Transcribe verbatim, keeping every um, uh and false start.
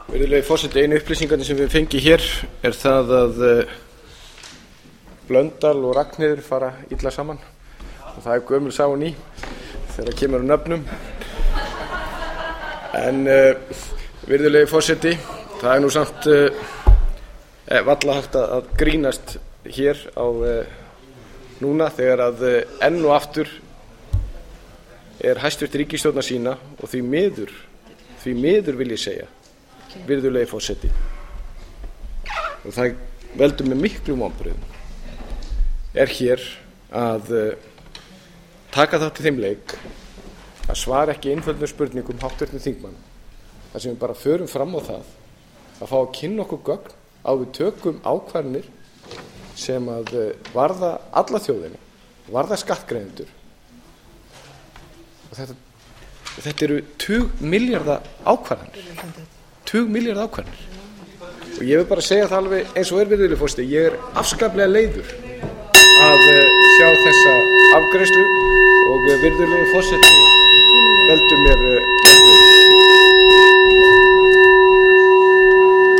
Virðulegi forseti, einu upplýsingarnir sem við fengið hér er það að uh, Blöndal og Ragnheiður fara illa saman og það er gömul saga og ný þegar kemur á nöfnum. En uh, virðulegi forseti, það er nú samt uh, varla hægt að, að grínast hér á uh, núna þegar að uh, enn og aftur er hæstvirt ríkisstjórnar sína og því miður, því miður vil ég segja, virðulegi forseti, og það veldur með miklum vonbrigðum er hér að uh, taka þátt í þeim leik að svara ekki einföldum spurningum háttvirtum þingmann þar sem við bara förum fram á það að fá að kynna okkur gögn á við tökum ákvarðanir sem að uh, varða alla þjóðina, varða skattgreiðendur og þetta, þetta eru tugmilljarða ákvarðanir tugmilljarða ákvarðanir og ég vil bara segja það alveg eins og er, virðulegi forseti, ég er afskaplega leiður að uh, sjá þessa afgreiðslu og uh, virðulegi forseti veldur mér uh,